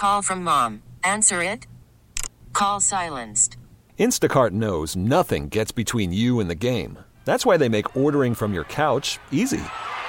call from mom. Answer it. Call silenced. Instacart knows nothing gets between you and the game. That's why they make ordering from your couch easy.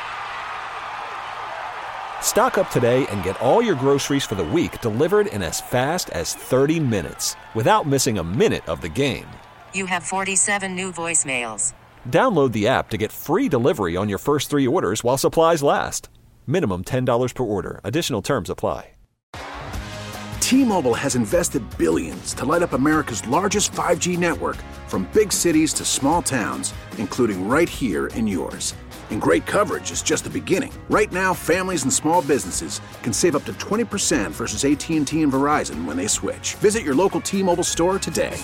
Stock up today and get all your groceries for the week delivered in as fast as 30 minutes without missing a minute of the game. You have 47 new voicemails. Download the app to get free delivery on your first 3 orders while supplies last. Minimum $10 per order. Additional terms apply. T-Mobile has invested billions to light up America's largest 5G network, from big cities to small towns, including right here in yours. And great coverage is just the beginning. Right now, families and small businesses can save up to 20% versus AT&T and Verizon when they switch. Visit your local T-Mobile store today.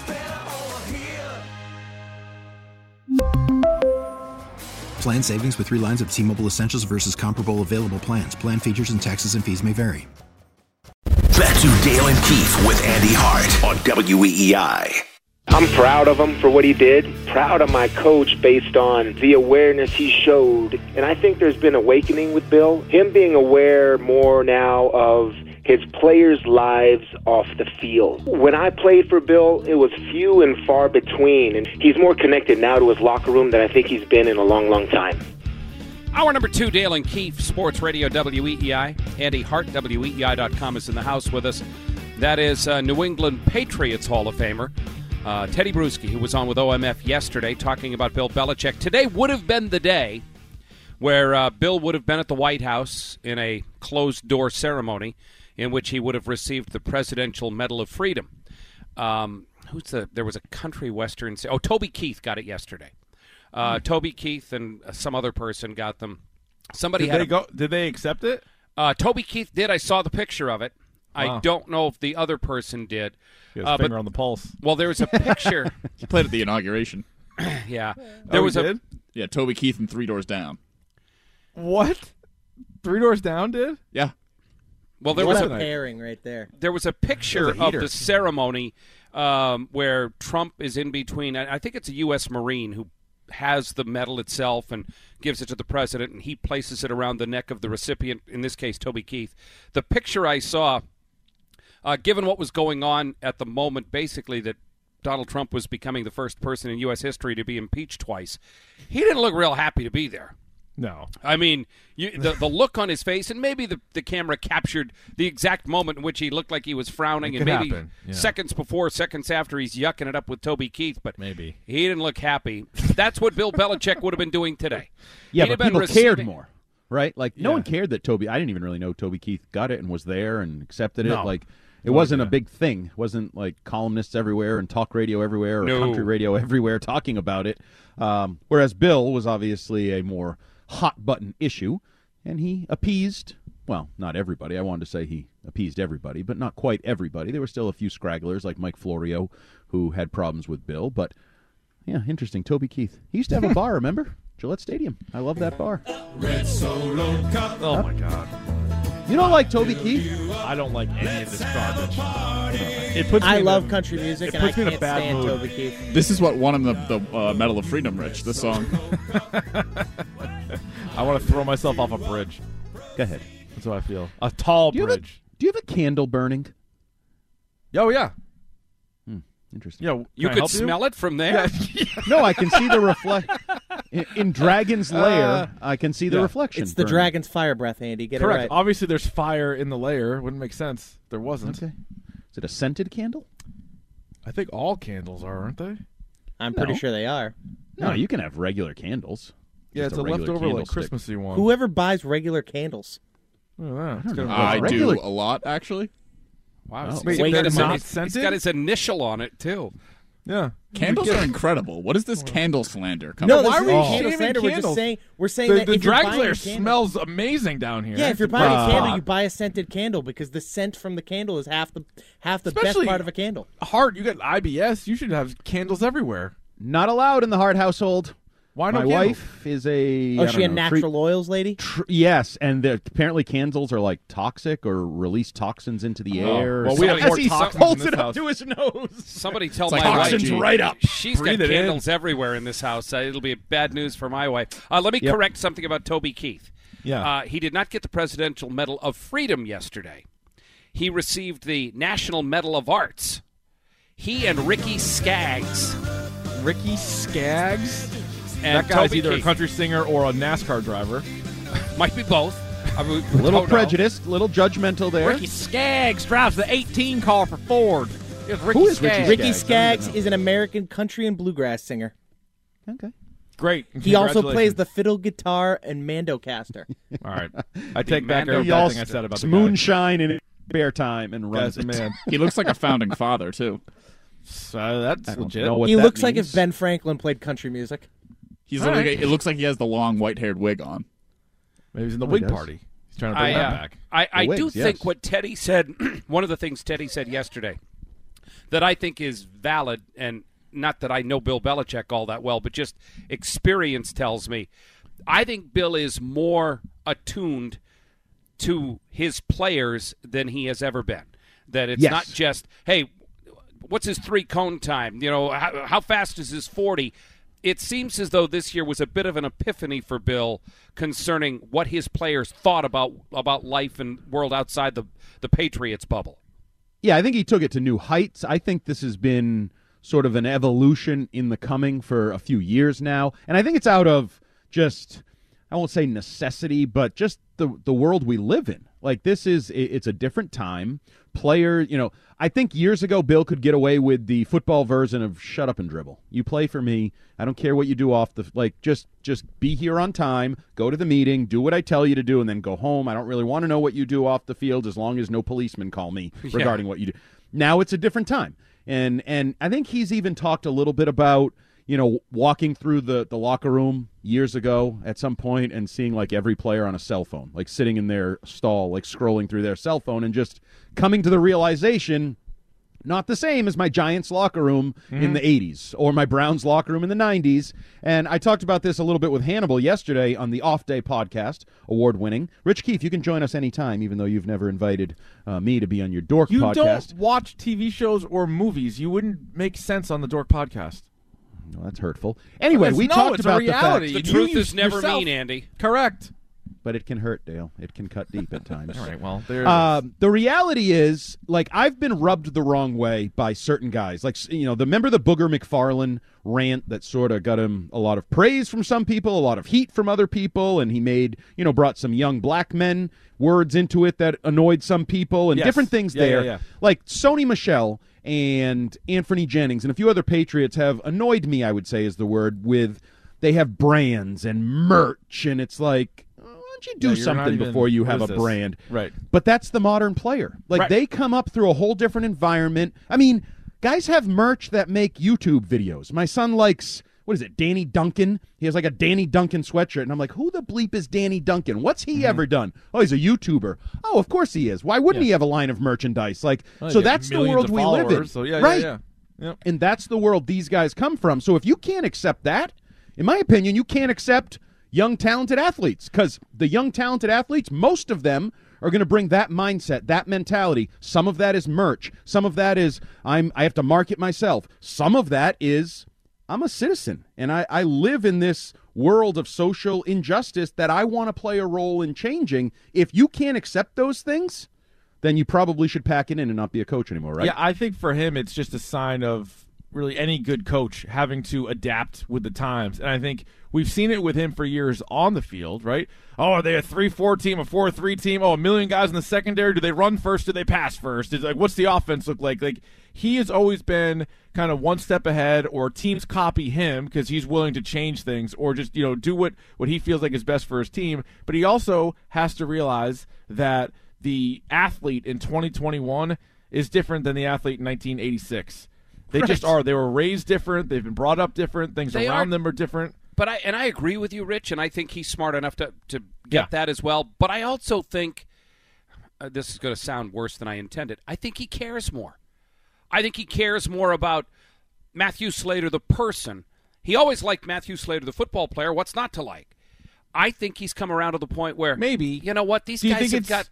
Plan savings with 3 lines of T-Mobile Essentials versus comparable available plans. Plan features and taxes and fees may vary. Back to Dale and Keith with Andy Hart on WEEI. I'm proud of him for what he did, proud of my coach based on the awareness he showed. And I think there's been awakening with Bill, him being aware more now of his players' lives off the field. When I played for Bill, it was few and far between, and he's more connected now to his locker room than I think he's been in a long, long time. Hour number 2, Dale and Keefe, Sports Radio WEEI. Andy Hart, WEEI.com, is in the house with us. That is New England Patriots Hall of Famer Teddy Bruschi, who was on with OMF yesterday talking about Bill Belichick. Today would have been the day where Bill would have been at the White House in a closed-door ceremony in which he would have received the Presidential Medal of Freedom. There was a country western. Toby Keith got it yesterday. Toby Keith and some other person got them. Did they accept it? Toby Keith did. I saw the picture of it. Wow. I don't know if the other person did. He has finger on the pulse. Well, there was a picture. He played at the inauguration. Yeah. Yeah, Toby Keith and 3 Doors Down. What? 3 Doors Down did? Yeah. Well, there was a pairing right there. There was a picture of the ceremony where Trump is in between. I think it's a U.S. Marine who has the medal itself and gives it to the president, and he places it around the neck of the recipient, in this case, Toby Keith. The picture I saw, given what was going on at the moment, basically that Donald Trump was becoming the first person in U.S. history to be impeached twice, he didn't look real happy to be there. No. I mean, the look on his face, and maybe the camera captured the exact moment in which he looked like he was frowning, and maybe seconds before, seconds after, he's yucking it up with Toby Keith, but maybe he didn't look happy. That's what Bill Belichick would have been doing today. Yeah, but people cared more, right? Like, no one cared that I didn't even really know Toby Keith got it and was there and accepted it. Like, it wasn't a big thing. It wasn't like columnists everywhere and talk radio everywhere or country radio everywhere talking about it. Whereas Bill was obviously a more hot-button issue, and he appeased, well, not everybody. I wanted to say he appeased everybody, but not quite everybody. There were still a few scragglers like Mike Florio who had problems with Bill, but, yeah, interesting. Toby Keith. He used to have a bar, remember? Gillette Stadium. I love that bar. Red Solo Cup. Oh, my God. You don't like Toby Keith? I don't like any of this garbage. I love country music, and I can't stand Toby Keith. This is what won him the Medal of Freedom, Rich, this song. I want to throw myself off a bridge. Go ahead. That's how I feel. A tall bridge. Do you have a candle burning? Oh, yeah. Interesting. Yeah, you could smell it from there? Yeah. No, I can see the reflect. In Dragon's Lair, I can see the reflection. It's the dragon's fire breath, Andy. Get Correct. it right. Obviously, there's fire in the lair. Wouldn't make sense. There wasn't. Okay. Is it a scented candle? I think all candles are, aren't they? I'm pretty sure they are. No, you can have regular candles. Yeah, it's a leftover, like, Christmassy one. Whoever buys regular candles? I do a lot, actually. Wow. Oh. He's got his initial on it, too. Yeah. Candles are incredible. What is this candle slander? Why are we candle slander? We're saying that the if you're Dragon's buying Lair a candle, smells amazing down here. Yeah, if you're buying a candle, you buy a scented candle because the scent from the candle is half the best part of a candle. Hart, you got IBS. You should have candles everywhere. Not allowed in the Hart household. Why My no wife is a... Oh, she a natural oils lady? Yes, and apparently candles are like toxic or release toxins into the air. Well, we have more toxins holds in this it up house. to his nose. Somebody tell like my toxins wife. right up. She's Breathe got it candles everywhere in this house. It'll be bad news for my wife. Let me correct something about Toby Keith. Yeah. He did not get the Presidential Medal of Freedom yesterday. he received the National Medal of Arts. He and Ricky Skaggs. Ricky Skaggs? And that guy's Toby either Keith. a country singer or a NASCAR driver. Might be both. I mean, a little prejudiced, a little judgmental there. Ricky Skaggs drives the 18 car for Ford. Who is Ricky Skaggs? Ricky Skaggs is an American country and bluegrass singer. Okay. Great. He also plays the fiddle, guitar, and Mandocaster. All right. I take back everything I said about the guy. Moonshine in spare time and runs it. Man. He looks like a founding father, too. So that's legit. He looks like if Ben Franklin played country music. He's it looks like he has the long white-haired wig on. Maybe he's in the wig party. He's trying to bring that back. I do think what Teddy said, one of the things Teddy said yesterday that I think is valid, and not that I know Bill Belichick all that well, but just experience tells me, I think Bill is more attuned to his players than he has ever been. That it's not just, hey, what's his 3-cone time? You know, how fast is his 40? It seems as though this year was a bit of an epiphany for Bill concerning what his players thought about life and world outside the Patriots bubble. Yeah, I think he took it to new heights. I think this has been sort of an evolution in the coming for a few years now. And I think it's out of just, I won't say necessity, but just the world we live in. Like, it's a different time. I think years ago Bill could get away with the football version of shut up and dribble. You play for me. I don't care what you do off just be here on time, go to the meeting, do what I tell you to do, and then go home. I don't really want to know what you do off the field as long as no policemen call me regarding what you do. Now it's a different time. And I think he's even talked a little bit about, walking through the locker room years ago at some point and seeing like every player on a cell phone, like sitting in their stall, like scrolling through their cell phone and just coming to the realization, not the same as my Giants locker room in the 80s or my Browns locker room in the 90s. And I talked about this a little bit with Hannibal yesterday on the Off Day podcast, award-winning. Rich Keefe, you can join us anytime, even though you've never invited me to be on your Dork podcast. You don't watch TV shows or movies. You wouldn't make sense on the Dork podcast. Well, that's hurtful. Anyway, we talked about reality. The truth is never mean, Andy. Correct. But it can hurt, Dale. It can cut deep at times. All right, well, there it is. The reality is, like, I've been rubbed the wrong way by certain guys. Like, remember the Booger McFarlane rant that sort of got him a lot of praise from some people, a lot of heat from other people, and he brought some young black men words into it that annoyed some people and different things there. Yeah. Like, Sony Michel and Anthony Jennings and a few other Patriots have annoyed me, I would say is the word, they have brands and merch, and it's like, you do something before you have a brand. Right. But that's the modern player. Like, they come up through a whole different environment. I mean, guys have merch that make YouTube videos. My son likes, Danny Duncan? He has like a Danny Duncan sweatshirt. And I'm like, who the bleep is Danny Duncan? What's he ever done? Oh, he's a YouTuber. Oh, of course he is. Why wouldn't he have a line of merchandise? Like, so that's the world we live in. So right? Yep. And that's the world these guys come from. So if you can't accept that, in my opinion, you can't accept young, talented athletes, because the young, talented athletes, most of them are going to bring that mindset, that mentality. Some of that is merch. Some of that is I have to market myself. Some of that is I'm a citizen, and I live in this world of social injustice that I want to play a role in changing. If you can't accept those things, then you probably should pack it in and not be a coach anymore, right? Yeah, I think for him it's just a sign of really any good coach having to adapt with the times. And I think we've seen it with him for years on the field, right? Oh, are they a 3-4 team, a 4-3 team? Oh, a million guys in the secondary. Do they run first? Do they pass first? It's like, what's the offense look like? Like, he has always been kind of one step ahead, or teams copy him because he's willing to change things, or just, do what he feels like is best for his team. But he also has to realize that the athlete in 2021 is different than the athlete in 1986. They just are. They were raised different. They've been brought up different. Things around them are different. But I agree with you, Rich, and I think he's smart enough to get that as well. But I also think, this is going to sound worse than I intended, I think he cares more. I think he cares more about Matthew Slater, the person. He always liked Matthew Slater, the football player. What's not to like? I think he's come around to the point where, maybe, you know what, these guys have got...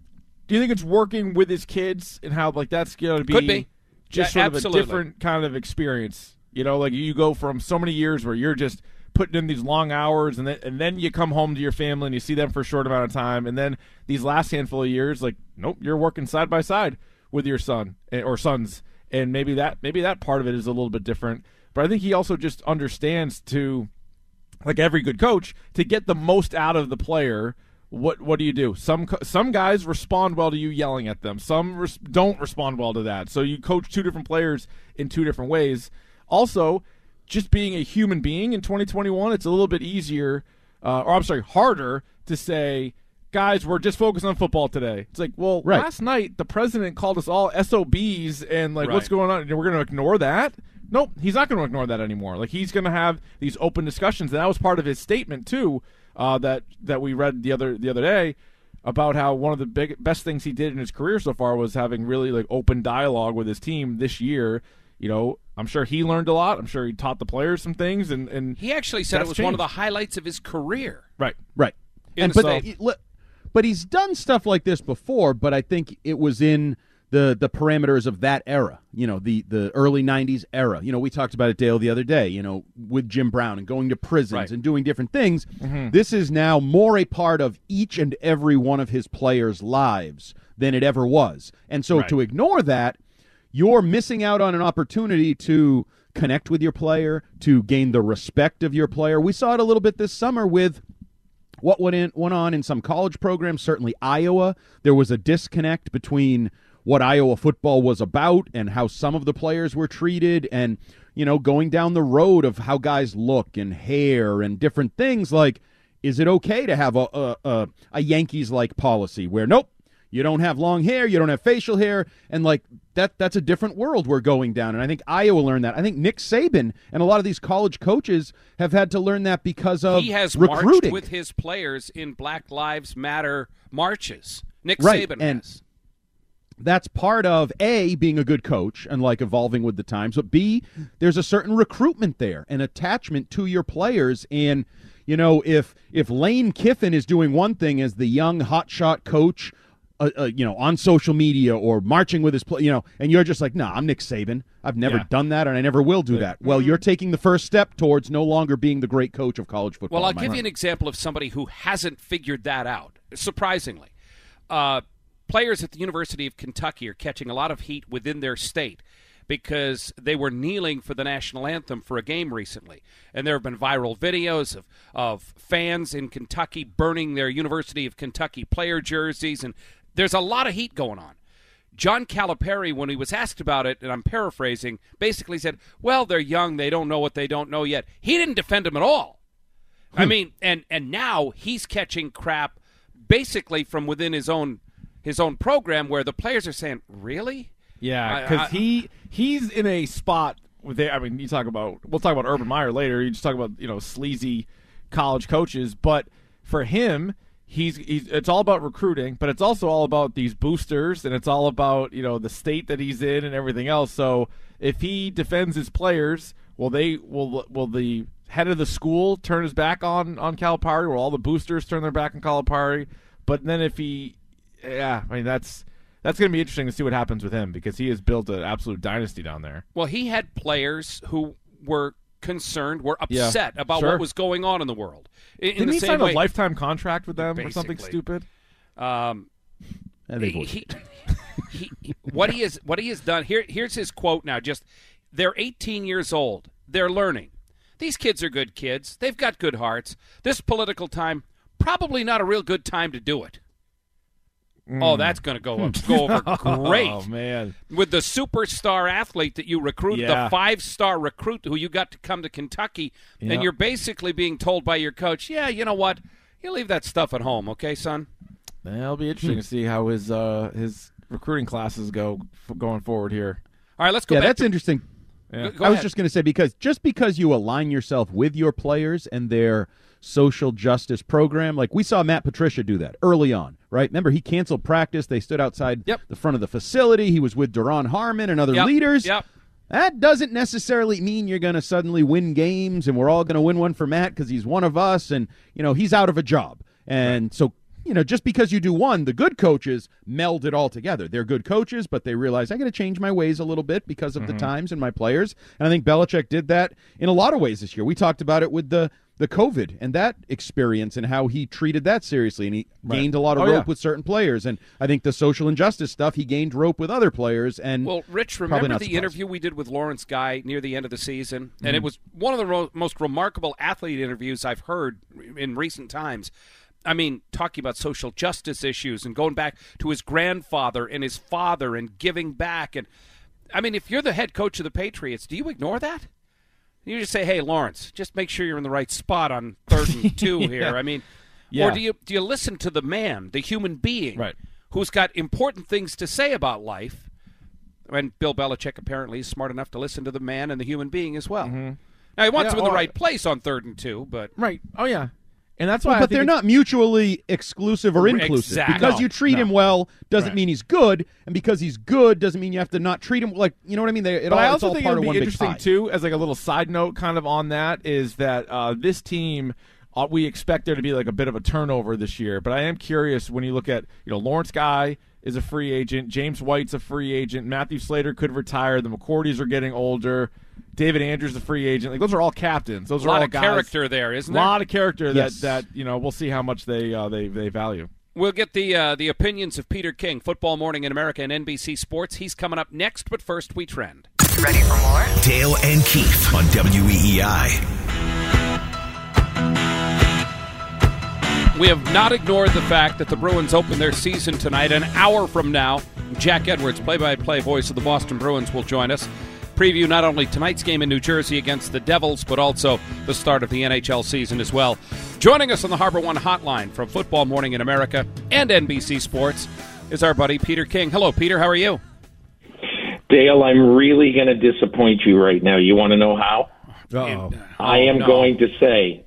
Do you think it's working with his kids and how, like, that's going to be... Could be. Just sort of a different kind of experience. Like, you go from so many years where you're just putting in these long hours, and then you come home to your family and you see them for a short amount of time, and then these last handful of years, like, nope, you're working side by side with your son or sons, and maybe that part of it is a little bit different. But I think he also just understands to, like every good coach, to get the most out of the player. What do you do? Some guys respond well to you yelling at them. Some don't respond well to that. So you coach two different players in two different ways. Also, just being a human being in 2021, it's a little bit easier, harder to say, guys, we're just focused on football today. It's like, well, last night the president called us all SOBs and what's going on? And we're going to ignore that? Nope, he's not going to ignore that anymore. Like, he's going to have these open discussions, and that was part of his statement too. That we read the other day about how one of the best things he did in his career so far was having really like open dialogue with his team this year. You know, I'm sure he learned a lot. I'm sure he taught the players some things, and he actually said it was one of the highlights of his career. Right. But he's done stuff like this before. But I think it was in the parameters of that era, you know, the early 90s era. You know, we talked about it, Dale, the other day, you know, with Jim Brown and going to prisons and doing different things. Mm-hmm. This is now more a part of each and every one of his players' lives than it ever was. And so to ignore that, you're missing out on an opportunity to connect with your player, to gain the respect of your player. We saw it a little bit this summer with what went on in some college programs, certainly Iowa. There was a disconnect between what Iowa football was about and how some of the players were treated, and, you know, going down the road of how guys look and hair and different things. Like, is it okay to have a Yankees-like policy where, nope, you don't have long hair, you don't have facial hair, and like that's a different world we're going down. And I think Iowa learned that. I think Nick Saban and a lot of these college coaches have had to learn that because of he has recruiting. Marched with his players in Black Lives Matter marches. Nick Saban has. That's part of, A, being a good coach and, like, evolving with the times. But, B, there's a certain recruitment there, an attachment to your players. And, you know, if Lane Kiffin is doing one thing as the young hotshot coach, you know, on social media or marching with his, you know, and you're just like, nah, I'm Nick Saban. I've never done that, and I never will do that. Well, you're taking the first step towards no longer being the great coach of college football. Well, I'll give you an example of somebody who hasn't figured that out, surprisingly. Players at the University of Kentucky are catching a lot of heat within their state because they were kneeling for the national anthem for a game recently. And there have been viral videos of fans in Kentucky burning their University of Kentucky player jerseys, and there's a lot of heat going on. John Calipari, when he was asked about it, and I'm paraphrasing, basically said, well, they're young, they don't know what they don't know yet. He didn't defend them at all. I mean, and now he's catching crap basically from within his own program where the players are saying, really? Yeah, because he's in a spot with, I mean, we'll talk about Urban Meyer later. You just talk about, you know, sleazy college coaches, but for him, it's all about recruiting, but it's also all about these boosters, and it's all about, you know, the state that he's in and everything else. So if he defends his players, will the head of the school turn his back on Calipari? Will all the boosters turn their back on Calipari? But then if I mean, that's going to be interesting to see what happens with him, because he has built an absolute dynasty down there. Well, he had players who were concerned, were upset about what was going on in the world. Didn't he sign a lifetime contract with them or something stupid? What he has done, here's his quote now. They're 18 years old. They're learning. These kids are good kids. They've got good hearts. This political time, probably not a real good time to do it. Oh, that's going to go over great. Oh, man. With the superstar athlete that you recruited, the 5-star recruit who you got to come to Kentucky, and you're basically being told by your coach, yeah, you know what, you leave that stuff at home, okay, son? It'll be interesting to see how his recruiting classes go going forward here. All right, let's go back. Yeah, that's interesting. Yeah. I was just going to say, because you align yourself with your players and their social justice program, like we saw Matt Patricia do that early on, right? Remember, he canceled practice. They stood outside the front of the facility. He was with Duron Harmon and other leaders. Yep. That doesn't necessarily mean you're going to suddenly win games and we're all going to win one for Matt because he's one of us and, you know, he's out of a job. And so, you know, just because you do one, the good coaches meld it all together. They're good coaches, but they realize I got to change my ways a little bit because of the times and my players. And I think Belichick did that in a lot of ways this year. We talked about it with the the COVID and that experience and how he treated that seriously. And he gained a lot of rope with certain players. And I think the social injustice stuff, he gained rope with other players. And well, Rich, remember the interview we did with Lawrence Guy near the end of the season? And it was one of the most remarkable athlete interviews I've heard in recent times. I mean, talking about social justice issues and going back to his grandfather and his father and giving back. And I mean, if you're the head coach of the Patriots, do you ignore that? You just say, "Hey, Lawrence, just make sure you're in the right spot on 3rd and 2 here." I mean, or do you listen to the man, the human being, who's got important things to say about life? And Bill Belichick apparently is smart enough to listen to the man and the human being as well. Now he wants him in the right place on 3rd and 2, but And that's why but they're not mutually exclusive or inclusive. Exactly. Because you treat him well doesn't mean he's good, and because he's good doesn't mean you have to not treat him like, you know what I mean? I also think it would be interesting too, as like a little side note, kind of on that, is that this team, we expect there to be like a bit of a turnover this year. But I am curious when you look at, Lawrence Guy is a free agent, James White's a free agent, Matthew Slater could retire, the McCourties are getting older. David Andrews, the free agent. Like, those are all captains. Those are all guys. A lot of character there, isn't there? A lot of character that we'll see how much they value. We'll get the opinions of Peter King, Football Morning in America and NBC Sports. He's coming up next, but first we trend. Ready for more? Dale and Keith on WEEI. We have not ignored the fact that the Bruins open their season tonight. An hour from now, Jack Edwards, play-by-play voice of the Boston Bruins, will join us. Preview not only tonight's game in New Jersey against the Devils, but also the start of the NHL season as well. Joining us on the Harbor One hotline from Football Morning in America and NBC Sports is our buddy Peter King. Hello, Peter. How are you? Dale, I'm really going to disappoint you right now. You want to know how? I am going to say,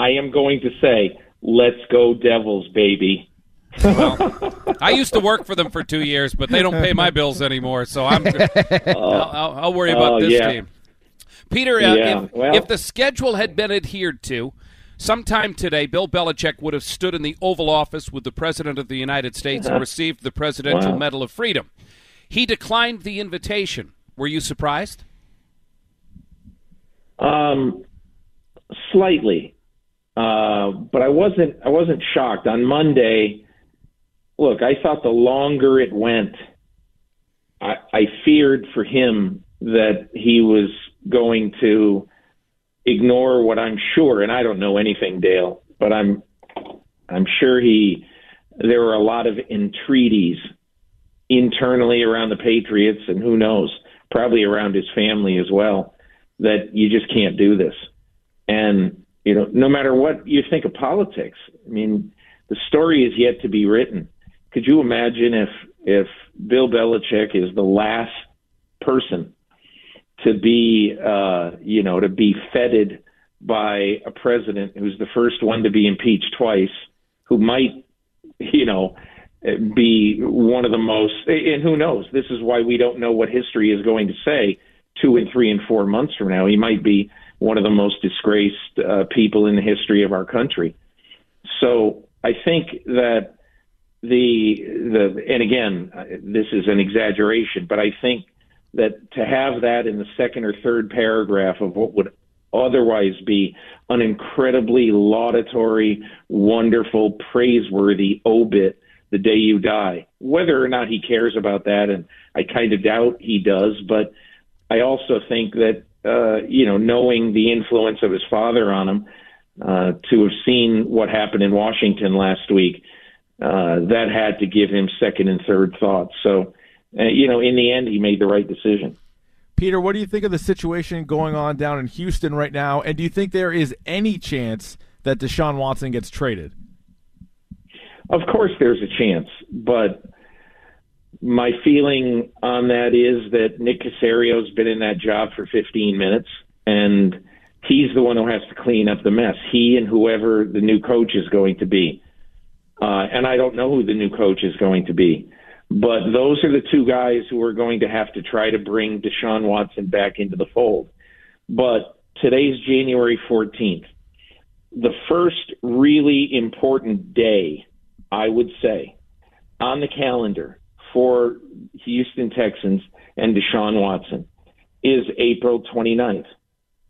let's go Devils, baby. Well, I used to work for them for 2 years, but they don't pay my bills anymore, so I'll worry about this team. Peter, if the schedule had been adhered to, sometime today, Bill Belichick would have stood in the Oval Office with the President of the United States and received the Presidential Medal of Freedom. He declined the invitation. Were you surprised? Slightly, but I wasn't shocked. On Monday, look, I thought the longer it went, I feared for him that he was going to ignore what I'm sure, and I don't know anything, Dale, but I'm sure there were a lot of entreaties internally around the Patriots, and who knows, probably around his family as well, that you just can't do this. And, no matter what you think of politics, I mean, the story is yet to be written. Could you imagine if Bill Belichick is the last person to be, to be feted by a president who's the first one to be impeached twice, who might, be one of the most, and who knows, this is why we don't know what history is going to say 2 and 3 and 4 months from now. He might be one of the most disgraced people in the history of our country. So I think that and again, this is an exaggeration, but I think that to have that in the second or third paragraph of what would otherwise be an incredibly laudatory, wonderful, praiseworthy obit the day you die, whether or not he cares about that, and I kind of doubt he does, but I also think that, knowing the influence of his father on him, to have seen what happened in Washington last week, that had to give him second and third thoughts. So, in the end, he made the right decision. Peter, what do you think of the situation going on down in Houston right now? And do you think there is any chance that Deshaun Watson gets traded? Of course there's a chance, but my feeling on that is that Nick Caserio's been in that job for 15 minutes, and he's the one who has to clean up the mess. He and whoever the new coach is going to be. And I don't know who the new coach is going to be. But those are the two guys who are going to have to try to bring Deshaun Watson back into the fold. But today's January 14th. The first really important day, I would say, on the calendar for Houston Texans and Deshaun Watson is April 29th.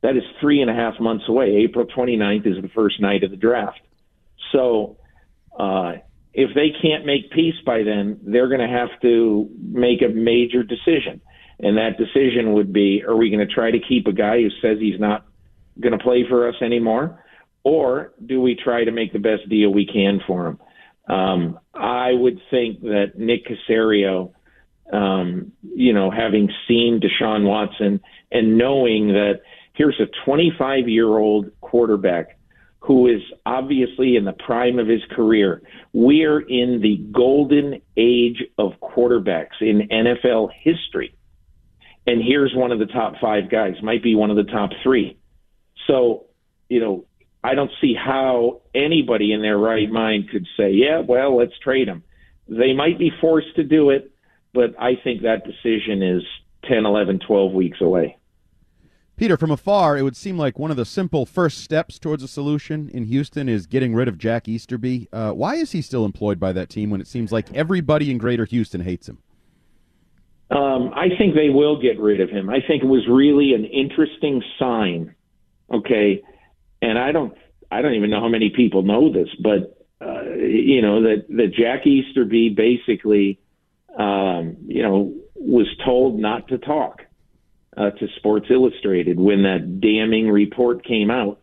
That is 3.5 months away. April 29th is the first night of the draft. So if they can't make peace by then, they're going to have to make a major decision. And that decision would be, are we going to try to keep a guy who says he's not going to play for us anymore? Or do we try to make the best deal we can for him? I would think that Nick Caserio, having seen Deshaun Watson and knowing that here's a 25-year-old quarterback who is obviously in the prime of his career. We're in the golden age of quarterbacks in NFL history. And here's one of the top 5 guys, might be one of the top 3. So, I don't see how anybody in their right mind could say, yeah, well, let's trade him. They might be forced to do it, but I think that decision is 10, 11, 12 weeks away. Peter, from afar, it would seem like one of the simple first steps towards a solution in Houston is getting rid of Jack Easterby. Why is he still employed by that team when it seems like everybody in Greater Houston hates him? I think they will get rid of him. I think it was really an interesting sign. Okay, and I don't even know how many people know this, but that Jack Easterby basically, was told not to talk to Sports Illustrated when that damning report came out.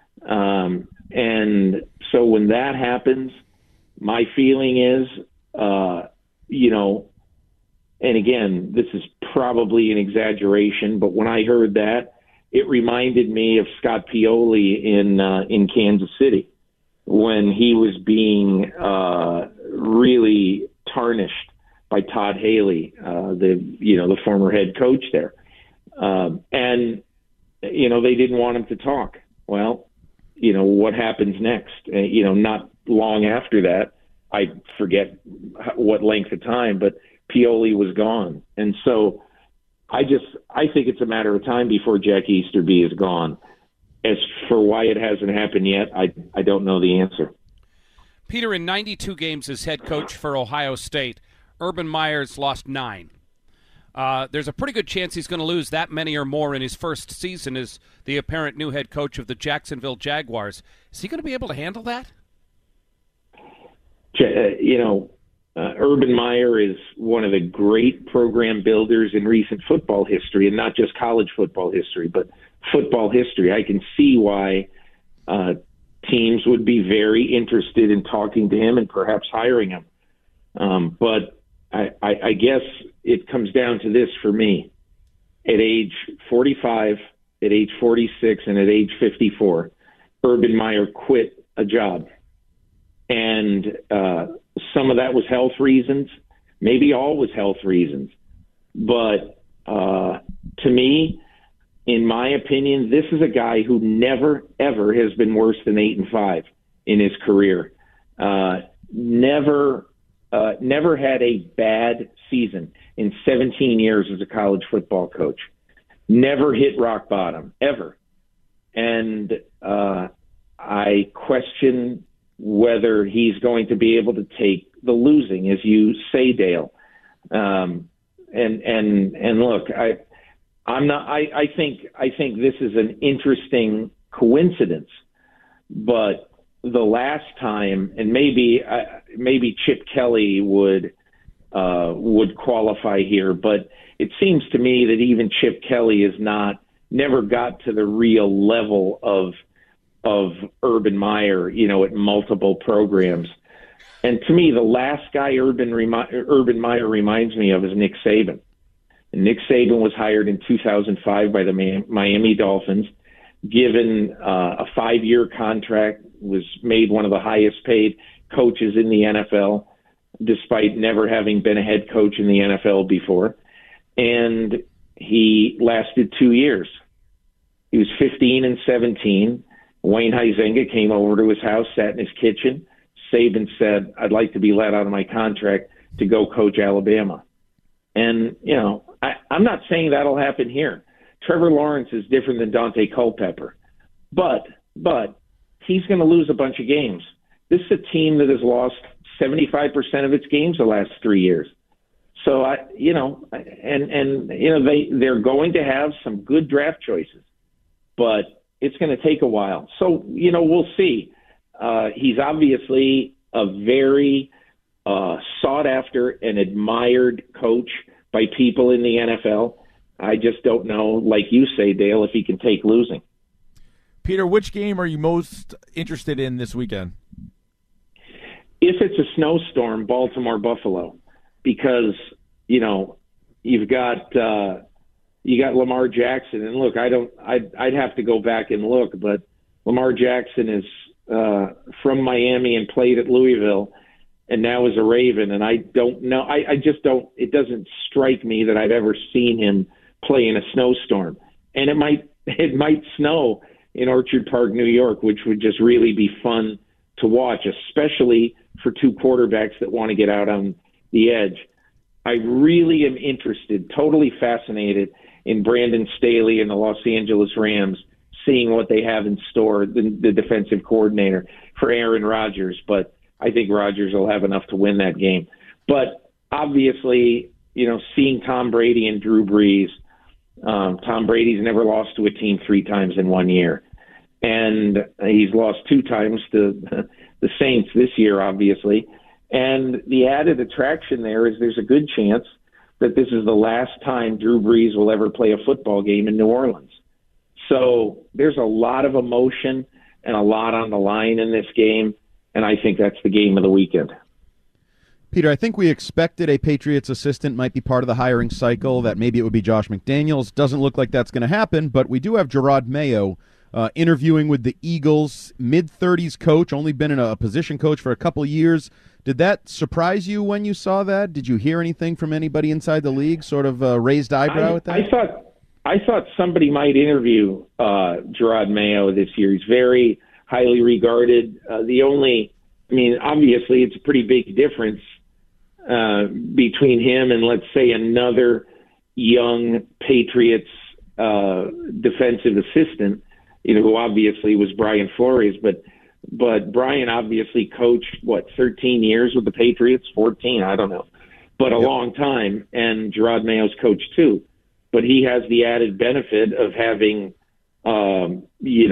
And so when that happens, my feeling is, and again, this is probably an exaggeration, but when I heard that, it reminded me of Scott Pioli in Kansas City when he was being really tarnished by Todd Haley, the former head coach there. And they didn't want him to talk. Well, what happens next? Not long after that, I forget what length of time, but Pioli was gone. And so I think it's a matter of time before Jack Easterby is gone. As for why it hasn't happened yet, I don't know the answer. Peter, in 92 games as head coach for Ohio State, Urban Meyer's lost 9. There's a pretty good chance he's going to lose that many or more in his first season as the apparent new head coach of the Jacksonville Jaguars. Is he going to be able to handle that? Urban Meyer is one of the great program builders in recent football history, and not just college football history, but football history. I can see why teams would be very interested in talking to him and perhaps hiring him. But I guess it comes down to this for me. At age 45, at age 46, and at age 54, Urban Meyer quit a job. And some of that was health reasons. Maybe all was health reasons. But to me, in my opinion, this is a guy who never, ever has been worse than 8-5 in his career. Never had a bad season in 17 years as a college football coach. Never hit rock bottom, ever. And I question whether he's going to be able to take the losing, as you say, Dale. And look, I think this is an interesting coincidence, but the last time, and maybe Chip Kelly would qualify here, but it seems to me that even Chip Kelly is never got to the real level of Urban Meyer, at multiple programs. And to me, the last guy Urban Meyer reminds me of is Nick Saban. And Nick Saban was hired in 2005 by the Miami Dolphins, given a 5-year contract, was made one of the highest paid coaches in the NFL, despite never having been a head coach in the NFL before. And he lasted 2 years. He was 15 and 17. Wayne Huizenga came over to his house, sat in his kitchen. Saban said, "I'd like to be let out of my contract to go coach Alabama." And, I'm not saying that'll happen here. Trevor Lawrence is different than Dante Culpepper. But he's going to lose a bunch of games. This is a team that has lost 75% of its games the last 3 years. So, they're going to have some good draft choices. but it's going to take a while. So, we'll see. He's obviously a very sought after and admired coach by people in the NFL. I just don't know, like you say, Dale, if he can take losing. Peter, which game are you most interested in this weekend? If it's a snowstorm, Baltimore-Buffalo, because, you've got Lamar Jackson. And look, I'd have to go back and look, but Lamar Jackson is from Miami and played at Louisville and now is a Raven. And I don't know. I just don't, it doesn't strike me that I've ever seen him play in a snowstorm. And it might snow in Orchard Park, New York, which would just really be fun to watch, especially for two quarterbacks that want to get out on the edge. I really am interested, totally fascinated in Brandon Staley and the Los Angeles Rams, seeing what they have in store, the defensive coordinator for Aaron Rodgers. But I think Rodgers will have enough to win that game. But obviously, seeing Tom Brady and Drew Brees, Tom Brady's never lost to a team 3 times in 1 year. And he's lost 2 times to the Saints this year, obviously. And the added attraction there is there's a good chance that this is the last time Drew Brees will ever play a football game in New Orleans. So there's a lot of emotion and a lot on the line in this game, and I think that's the game of the weekend. Peter, I think we expected a Patriots assistant might be part of the hiring cycle, that maybe it would be Josh McDaniels. Doesn't look like that's going to happen, but we do have Jerod Mayo interviewing with the Eagles, mid-30s coach, only been in a position coach for a couple of years. Did that surprise you when you saw that? Did you hear anything from anybody inside the league, sort of raised eyebrow at that? I thought somebody might interview Jerod Mayo this year. He's very highly regarded. Obviously it's a pretty big difference between him and, let's say, another young Patriots defensive assistant, who obviously was Brian Flores, but Brian obviously coached 13 years with the Patriots, 14, I don't know, but a long time, and Jerod Mayo's coached too. But he has the added benefit of having, been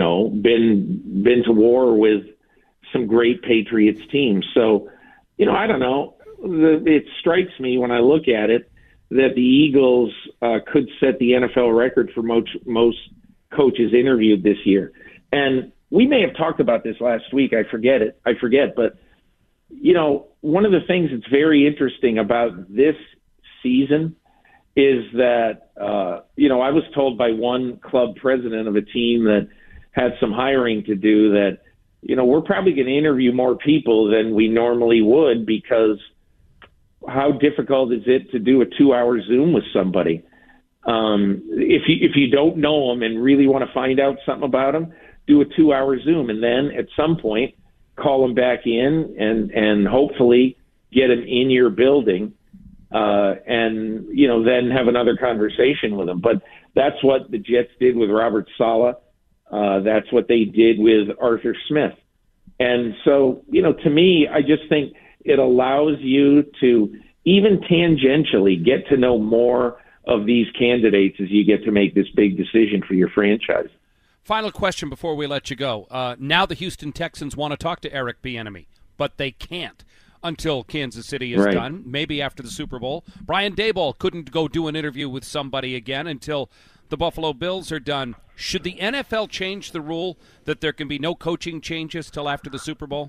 to war with some great Patriots teams. So, I don't know. It strikes me when I look at it that the Eagles could set the NFL record for most coaches interviewed this year. And we may have talked about this last week. I forget, but one of the things that's very interesting about this season is that, I was told by one club president of a team that had some hiring to do that, we're probably going to interview more people than we normally would, because how difficult is it to do a 2-hour Zoom with somebody? If you don't know them and really want to find out something about them, do a 2-hour Zoom, and then at some point call them back in and hopefully get them in your building, and then have another conversation with them. But that's what the Jets did with Robert Saleh. That's what they did with Arthur Smith. And so, to me, I just think it allows you to even tangentially get to know more of these candidates as you get to make this big decision for your franchise. Final question before we let you go. Now the Houston Texans want to talk to Eric Bieniemy, but they can't until Kansas City is done, maybe after the Super Bowl. Brian Daboll couldn't go do an interview with somebody again until the Buffalo Bills are done. Should the NFL change the rule that there can be no coaching changes till after the Super Bowl?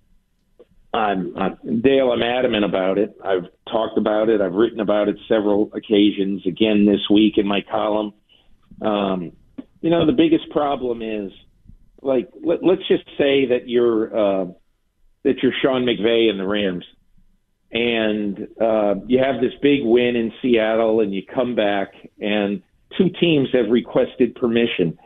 Dale, I'm adamant about it. I've talked about it. I've written about it several occasions, again this week in my column. The biggest problem is, let's just say that you're Sean McVay and the Rams, and you have this big win in Seattle, and you come back, and 2 teams have requested permission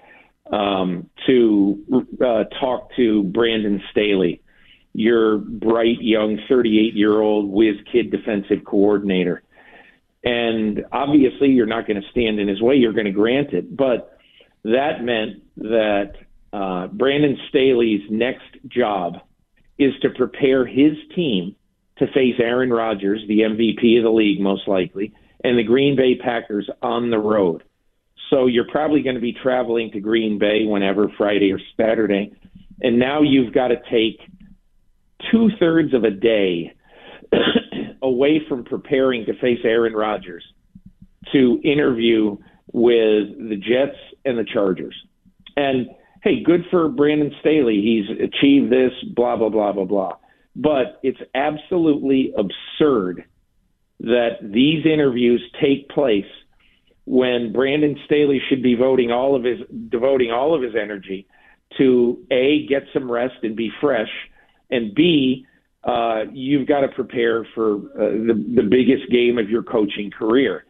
to talk to Brandon Staley, your bright, young, 38-year-old whiz kid defensive coordinator. And obviously you're not going to stand in his way. You're going to grant it. But that meant that Brandon Staley's next job is to prepare his team to face Aaron Rodgers, the MVP of the league most likely, and the Green Bay Packers on the road. So you're probably going to be traveling to Green Bay whenever, Friday or Saturday. And now you've got to take 2/3 of a day away from preparing to face Aaron Rodgers to interview with the Jets and the Chargers. And, hey, good for Brandon Staley. He's achieved this, blah, blah, blah, blah, blah. But it's absolutely absurd that these interviews take place when Brandon Staley should be devoting all of his energy to, A, get some rest and be fresh, and B, you've got to prepare for the biggest game of your coaching career.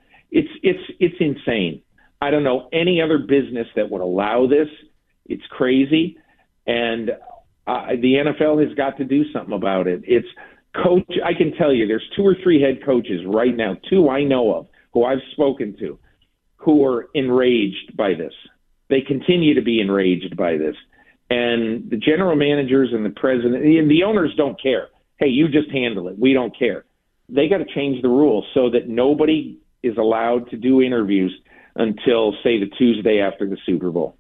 It's insane. I don't know any other business that would allow this. It's crazy, and the NFL has got to do something about it. It's coach. I can tell you, there's 2 or 3 head coaches right now, 2 I know of, who I've spoken to, who are enraged by this. They continue to be enraged by this. And the general managers and the president, and the owners don't care. Hey, you just handle it. We don't care. They got to change the rules so that nobody is allowed to do interviews until, say, the Tuesday after the Super Bowl.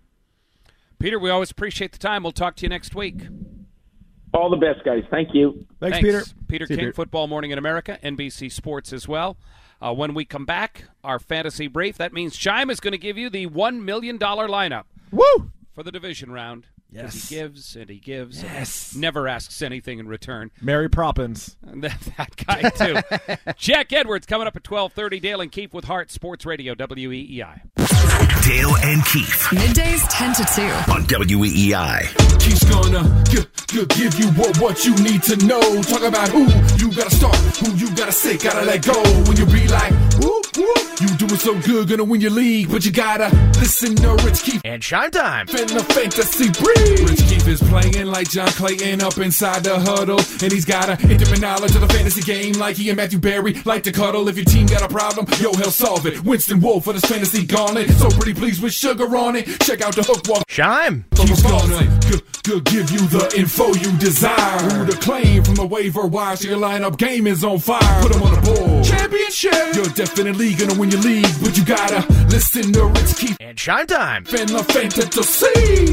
Peter, we always appreciate the time. We'll talk to you next week. All the best, guys. Thank you. Thanks. Peter. Peter King, Football Morning in America, NBC Sports as well. When we come back, our fantasy brief, that means Shime is going to give you the $1 million lineup. Woo! For the division round. Yes. He gives and he gives. Yes. And never asks anything in return. Mary Proppins. That guy, too. Jack Edwards coming up at 12:30. Dale and Keefe with Heart Sports Radio, WEEI. Dale and Keefe. Middays 10 to 2. On WEEI. Keith's gonna give you what you need to know. Talk about who you gotta start, who you gotta say, gotta let go. When you be like, whoop, whoop, you doing so good, gonna win your league, but you gotta listen to Rich Keefe. And Shine Time. Finna fantasy breeze. Rich Keefe is playing like John Clayton up inside the huddle, and he's got an intimate knowledge of the fantasy game like he and Matthew Berry like to cuddle. If your team got a problem, yo, he'll solve it. Winston Wolf for this fantasy gauntlet, so pretty please with sugar on it. Check out the hook walk. Shime. He's gonna give you the info you desire. Who to claim from the waiver wire, so your lineup game is on fire. Put him on the board. Championship. You're definitely gonna win your league, but you gotta listen to Rich Keefe. And Shine Time. Finna fantasy.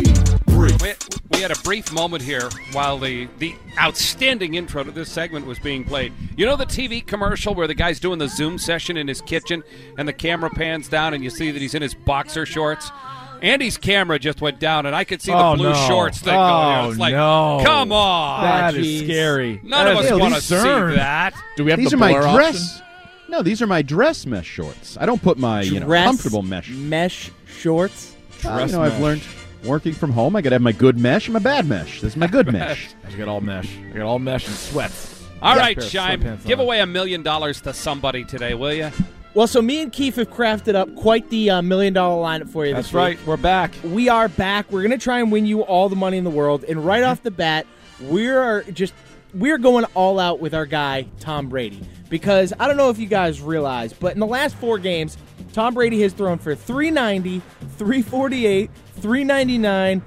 We had a brief moment here while the outstanding intro to this segment was being played. You know the TV commercial where the guy's doing the Zoom session in his kitchen and the camera pans down and you see that he's in his boxer shorts? Andy's camera just went down, and I could see the blue shorts thing going. It's like, come on. That is scary. None of us want to see that. Do we have these the are my blur dress. option? No, these are my dress mesh shorts. I don't put my comfortable mesh shorts. I've learned working from home. I got to have my good mesh and my bad mesh. This is my good mesh. I got all mesh. I got all mesh and sweats. All right, Shime, give away $1 million to somebody today, will you? Well, so me and Keefe have crafted up quite the $1 million lineup for you this week. That's right. We're back. We are back. We're going to try and win you all the money in the world. And right off the bat, we're going all out with our guy, Tom Brady. Because I don't know if you guys realize, but in the last 4 games, Tom Brady has thrown for 390, 348, 399,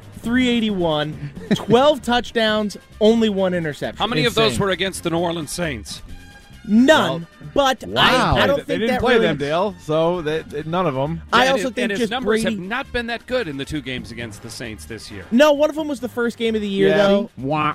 381, 12 touchdowns, only 1 interception. How many of those were against the New Orleans Saints? None, but wow. I don't think they didn't that play really them, Dale. So none of them. I also think his just numbers Brady have not been that good in the 2 games against the Saints this year. No, one of them was the first game of the year, though.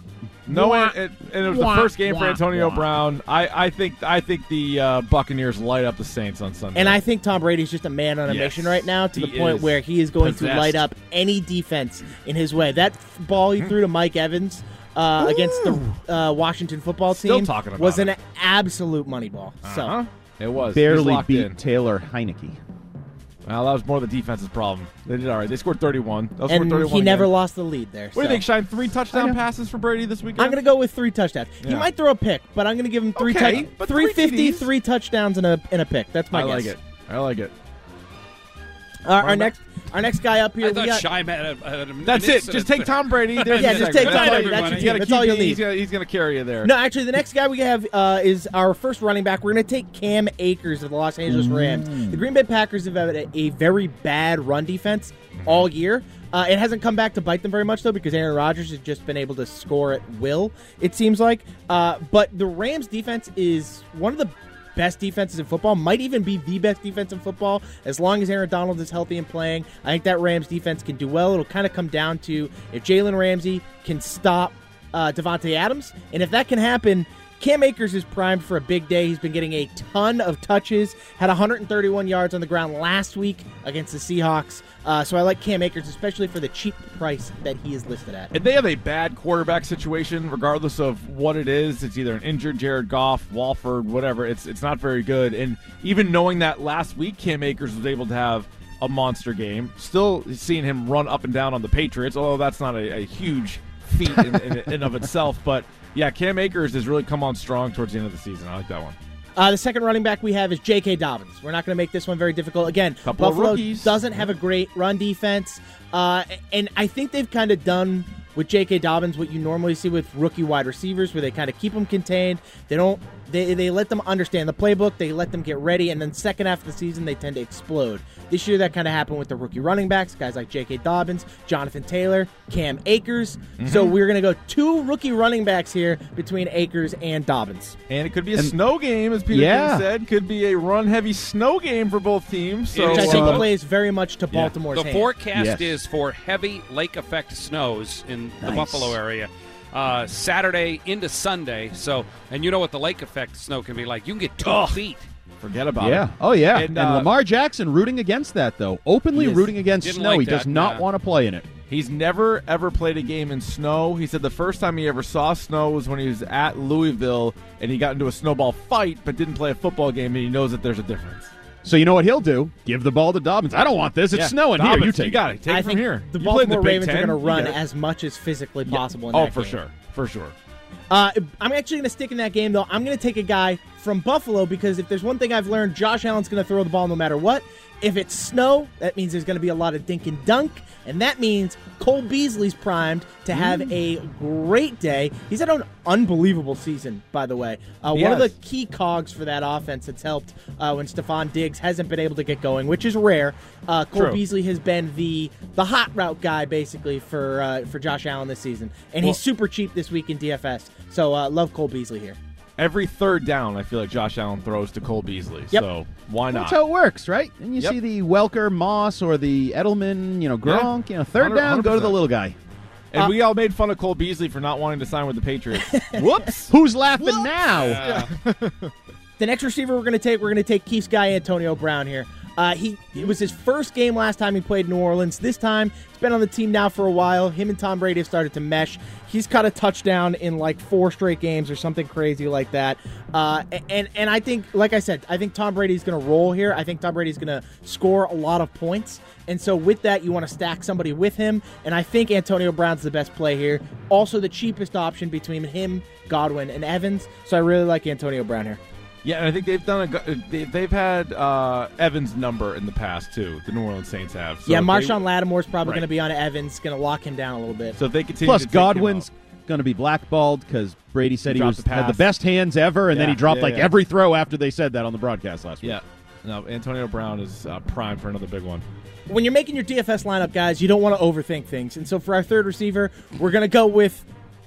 And it was the first game for Antonio Brown. I think the Buccaneers light up the Saints on Sunday. And I think Tom Brady's just a man on a mission right now to the point where he is going to light up any defense in his way. That ball he threw to Mike Evans against the Washington football team was an absolute money ball. So it was. Barely beat Taylor Heineke. Well, that was more the defense's problem. They did all right. They scored 31. And he never lost the lead there. What do you think, Shine? 3 touchdown passes for Brady this weekend? I'm going to go with 3 touchdowns. Yeah. He might throw a pick, but I'm going to give him 350, 3 touchdowns and a pick. That's my guess. I like it. Our next guy up here. I thought Shime had That's it. Just take Tom Brady. Just take Tom Brady. That's your team. That's all you'll need. He's going to carry you there. No, actually, the next guy we have is our first running back. We're going to take Cam Akers of the Los Angeles Rams. The Green Bay Packers have had a very bad run defense all year. It hasn't come back to bite them very much, though, because Aaron Rodgers has just been able to score at will, it seems like. But the Rams defense is one of the best defenses in football, might even be the best defense in football as long as Aaron Donald is healthy and playing. I think that Rams defense can do well. It'll kind of come down to if Jalen Ramsey can stop Devontae Adams, and if that can happen, Cam Akers is primed for a big day. He's been getting a ton of touches, had 131 yards on the ground last week against the Seahawks. So I like Cam Akers, especially for the cheap price that he is listed at. And they have a bad quarterback situation, regardless of what it is. It's either an injured Jared Goff, Walford, whatever. It's not very good. And even knowing that last week Cam Akers was able to have a monster game, still seeing him run up and down on the Patriots, although that's not a huge feat in of itself. But yeah, Cam Akers has really come on strong towards the end of the season. I like that one. The second running back we have is J.K. Dobbins. We're not going to make this one very difficult. Again, Buffalo doesn't have a great run defense, and I think they've kind of done with J.K. Dobbins what you normally see with rookie wide receivers, where they kind of keep them contained. They let them understand the playbook. They let them get ready, and then second half of the season they tend to explode. This year that kind of happened with the rookie running backs, guys like J.K. Dobbins, Jonathan Taylor, Cam Akers. Mm-hmm. So we're going to go 2 rookie running backs here between Akers and Dobbins. And it could be a snow game, as Peter said. Could be a run-heavy snow game for both teams. So, which I think plays very much to Baltimore's hand. The forecast is for heavy lake effect snows in the Buffalo area. Saturday into Sunday. So, and you know what the lake effect snow can be like. You can get 2 feet. Forget about it. Oh, yeah. And Lamar Jackson rooting against that, though. Openly rooting against snow. He does not want to play in it. He's never, ever played a game in snow. He said the first time he ever saw snow was when he was at Louisville, and he got into a snowball fight but didn't play a football game, and he knows that there's a difference. So you know what he'll do? Give the ball to Dobbins. I don't want this. It's snowing. Dobbins, here, you take it. Got it. Take it from here. The Baltimore Ravens are going to run as much as physically possible in that game. For sure. For sure. I'm actually going to stick in that game, though. I'm going to take a guy from Buffalo because if there's one thing I've learned, Josh Allen's going to throw the ball no matter what. If it's snow, that means there's going to be a lot of dink and dunk, and that means Cole Beasley's primed to have a great day. He's had an unbelievable season, by the way. One of the key cogs for that offense that's helped when Stephon Diggs hasn't been able to get going, which is rare. Cole Beasley has been the hot route guy, basically, for Josh Allen this season, and he's super cheap this week in DFS. So love Cole Beasley here. Every third down, I feel like Josh Allen throws to Cole Beasley. Yep. So why not? That's how it works, right? And you see the Welker, Moss, or the Edelman, Gronk, third down, 100%. Go to the little guy. And we all made fun of Cole Beasley for not wanting to sign with the Patriots. Whoops. Who's laughing now? Yeah. The next receiver we're going to take Keith's guy, Antonio Brown here. It was his first game last time he played New Orleans. This time, he's been on the team now for a while. Him and Tom Brady have started to mesh. He's caught a touchdown in like 4 straight games or something crazy like that. And I think, like I said, I think Tom Brady's going to roll here. I think Tom Brady's going to score a lot of points. And so with that, you want to stack somebody with him. And I think Antonio Brown's the best play here. Also the cheapest option between him, Godwin, and Evans. So I really like Antonio Brown here. Yeah, and I think they've had Evans' number in the past too. The New Orleans Saints have. So Marshawn Lattimore's probably going to be on Evans, going to lock him down a little bit. So if they continue. Plus, Godwin's going to be blackballed because Brady said he had the best hands ever, and then he dropped every throw after they said that on the broadcast last week. Yeah, no, Antonio Brown is primed for another big one. When you're making your DFS lineup, guys, you don't want to overthink things, and so for our third receiver, we're going to go with.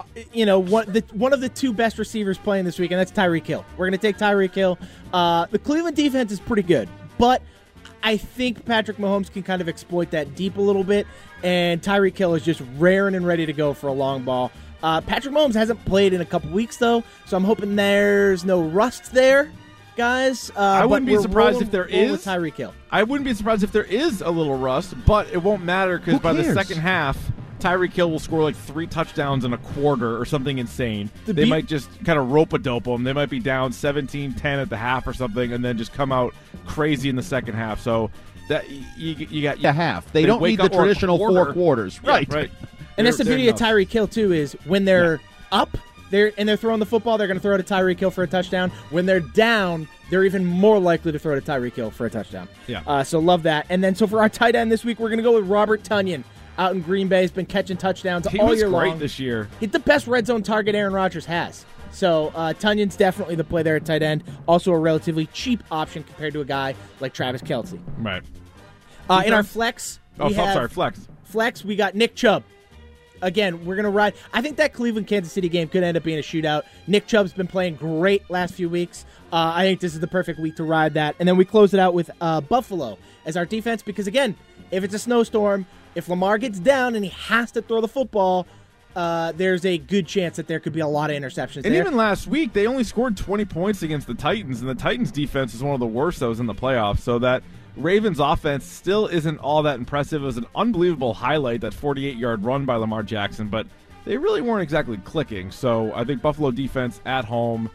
One of the 2 best receivers playing this week, and that's Tyreek Hill. We're going to take Tyreek Hill. The Cleveland defense is pretty good, but I think Patrick Mahomes can kind of exploit that deep a little bit, and Tyreek Hill is just raring and ready to go for a long ball. Patrick Mahomes hasn't played in a couple weeks, though, so I'm hoping there's no rust there, guys. I wouldn't be surprised if there is. With Tyreek Hill. I wouldn't be surprised if there is a little rust, but it won't matter because by the second half, Tyreek Hill will score like 3 touchdowns in a quarter or something insane. They might just kind of rope-a-dope them. They might be down 17-10 at the half or something and then just come out crazy in the second half. So that you got the half. They don't need the traditional 4 quarters. Right. And that's the beauty of Tyreek Hill, too, is when they're up and they're throwing the football, they're going to throw to Tyreek Hill for a touchdown. When they're down, they're even more likely to throw to Tyreek Hill for a touchdown. Yeah. So love that. And then so for our tight end this week, we're going to go with Robert Tonyan. Out in Green Bay, has been catching touchdowns all year long. He was great this year. He's the best red zone target Aaron Rodgers has. So Tunyan's definitely the play there at tight end. Also a relatively cheap option compared to a guy like Travis Kelce. Right. In our flex, flex. Flex, we got Nick Chubb. again, we're going to ride. I think that Cleveland-Kansas City game could end up being a shootout. Nick Chubb's been playing great last few weeks. I think this is the perfect week to ride that. And then we close it out with Buffalo as our defense because, again, if it's a snowstorm, if Lamar gets down and he has to throw the football, there's a good chance that there could be a lot of interceptions and there. Even last week, they only scored 20 points against the Titans, and the Titans' defense is one of the worst that was in the playoffs, so that Ravens offense still isn't all that impressive. It was an unbelievable highlight, that 48-yard run by Lamar Jackson, but they really weren't exactly clicking. So I think Buffalo defense at home,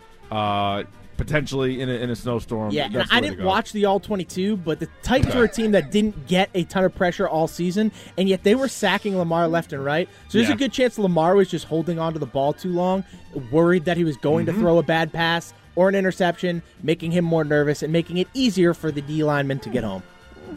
potentially in a snowstorm. Yeah, and I didn't watch the All-22, but the Titans were a team that didn't get a ton of pressure all season, and yet they were sacking Lamar left and right. So there's a good chance Lamar was just holding on to the ball too long, worried that he was going to throw a bad pass or an interception, making him more nervous and making it easier for the D lineman to get home.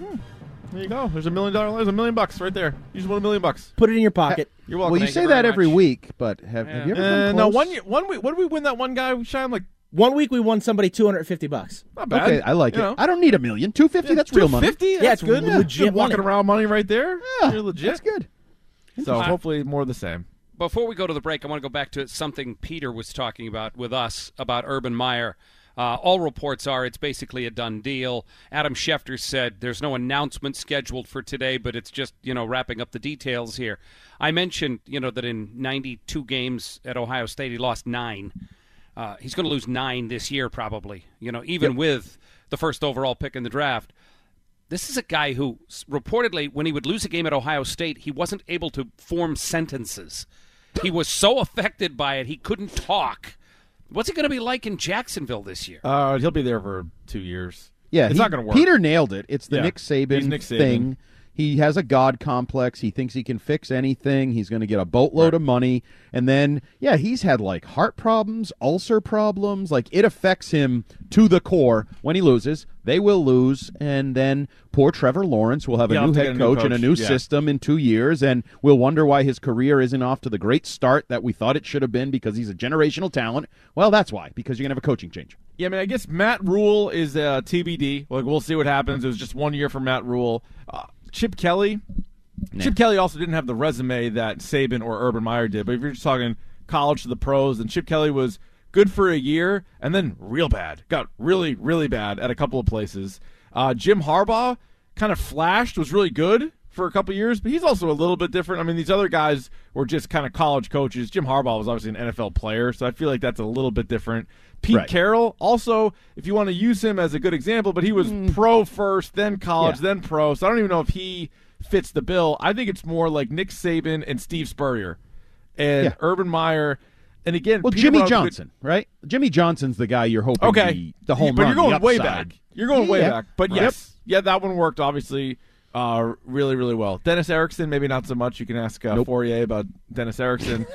There you go. There's $1 million. There's $1 million right there. You just won $1 million. Put it in your pocket. You're welcome. Well, you say that every week, but have you ever come close? No, one week. What did we win that one guy? We shined like 1 week. We won somebody $250. Not bad. Okay, I like it. know. I don't need $1 million. $250. That's real money. $250. Yeah, it's good. legit walking money. around money right there. Yeah, you're legit. That's good. So hopefully more of the same. Before we go to the break, I want to go back to something Peter was talking about with us about Urban Meyer. All reports are it's basically a done deal. Adam Schefter said there's no announcement scheduled for today, but it's just, wrapping up the details here. I mentioned, that in 92 games at Ohio State, he lost 9. He's going to lose 9 this year probably, even with the first overall pick in the draft. This is a guy who reportedly, when he would lose a game at Ohio State, he wasn't able to form sentences. He was so affected by it, he couldn't talk. What's it going to be like in Jacksonville this year? He'll be there for 2 years. Yeah, it's not going to work. Peter nailed it. It's the Nick Saban Saban thing. He has a God complex. He thinks he can fix anything. He's going to get a boatload of money. And then, he's had like heart problems, ulcer problems. Like it affects him to the core when he loses. They will lose. And then poor Trevor Lawrence will have a new head coach and a new system in 2 years. And we'll wonder why his career isn't off to the great start that we thought it should have been because he's a generational talent. Well, that's why, because you're going to have a coaching change. Yeah, I mean, I guess Matt Rule is TBD. Like, we'll see what happens. It was just 1 year for Matt Rule. Chip Kelly. Nah. Chip Kelly also didn't have the resume that Saban or Urban Meyer did. But if you're just talking college to the pros, then Chip Kelly was good for a year and then real bad. Got really, really bad at a couple of places. Jim Harbaugh kind of flashed, was really good for a couple of years, but he's also a little bit different. I mean, these other guys were just kind of college coaches. Jim Harbaugh was obviously an NFL player, so I feel like that's a little bit different. Pete Carroll, also, if you want to use him as a good example, but he was pro first, then college, then pro, so I don't even know if he fits the bill. I think it's more like Nick Saban and Steve Spurrier and Urban Meyer. And again, Peter Jimmy Johnson, right? Jimmy Johnson's the guy you're hoping the home run, but you're going way upside. back. You're going way back. But yes, that one worked, obviously, really, really well. Dennis Erickson, maybe not so much. You can ask Fourier about Dennis Erickson.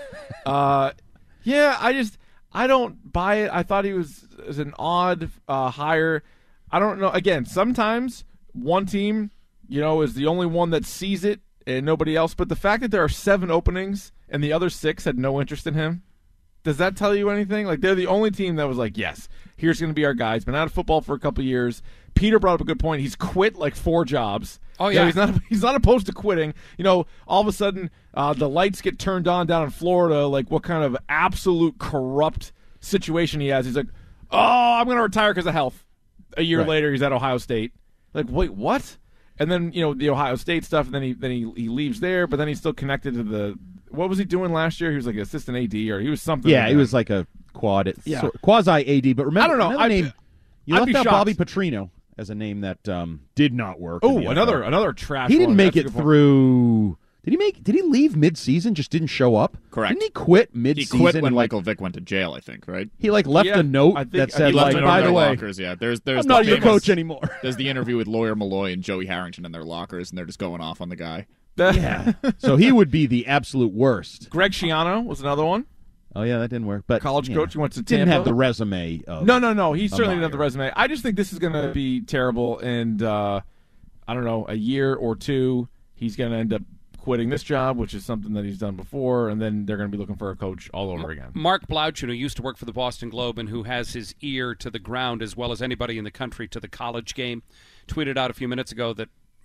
I don't buy it. I thought he was an odd hire. I don't know. Again, sometimes one team, is the only one that sees it and nobody else. But the fact that there are 7 openings and the other 6 had no interest in him, does that tell you anything? Like, they're the only team that was like, yes, here's going to be our guy. He's been out of football for a couple of years. Peter brought up a good point. He's quit like 4 jobs. Oh, yeah. He's not opposed to quitting. All of a sudden, the lights get turned on down in Florida. Like, what kind of absolute corrupt situation he has. He's like, oh, I'm going to retire because of health. A year later, he's at Ohio State. Like, wait, what? And then, the Ohio State stuff, and then he leaves there, but then he's still connected to the – what was he doing last year? He was like an assistant AD, or he was something. Yeah, he was like a quasi-AD. But remember, I don't know. You left out Bobby Petrino as a name that did not work. Oh, another trash. He didn't make it through. Did he leave mid-season? Just didn't show up. Correct. Didn't he quit mid-season? He quit when Michael Vick went to jail, I think. Right. He left a note that said, "By the way, lockers, there's I'm not your coach anymore." There's the interview with Lawyer Malloy and Joey Harrington in their lockers, and they're just going off on the guy. Yeah. So he would be the absolute worst. Greg Schiano was another one. Oh yeah, that didn't work. But college coach, he went to Tampa. Didn't have the resume. Of No. He certainly didn't have the resume. I just think this is going to be terrible, and I don't know, a year or two, he's going to end up quitting this job, which is something that he's done before, and then they're going to be looking for a coach all over again. Mark Blauchin, who used to work for the Boston Globe and who has his ear to the ground as well as anybody in the country to the college game, tweeted out a few minutes ago that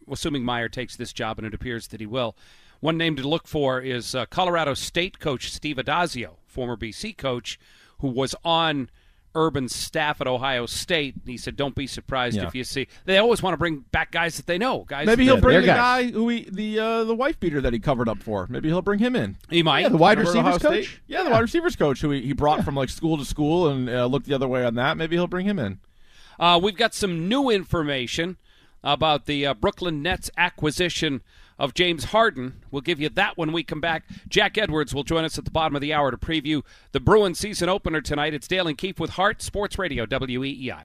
assuming Meyer takes this job, and it appears that he will. One name to look for is Colorado State coach Steve Addazio, former BC coach, who was on Urban's staff at Ohio State. He said, "Don't be surprised if you see." They always want to bring back guys that they know. Guys, maybe he'll bring the guy who the wife beater that he covered up for. Maybe he'll bring him in. He might. Yeah, the wide receivers coach. Yeah, the wide receivers coach who he brought from like school to school and looked the other way on that. Maybe he'll bring him in. We've got some new information about the Brooklyn Nets acquisition of James Harden. We'll give you that when we come back. Jack Edwards will join us at the bottom of the hour to preview the Bruins season opener tonight. It's Dale and Keefe with Hart, Sports Radio, WEEI.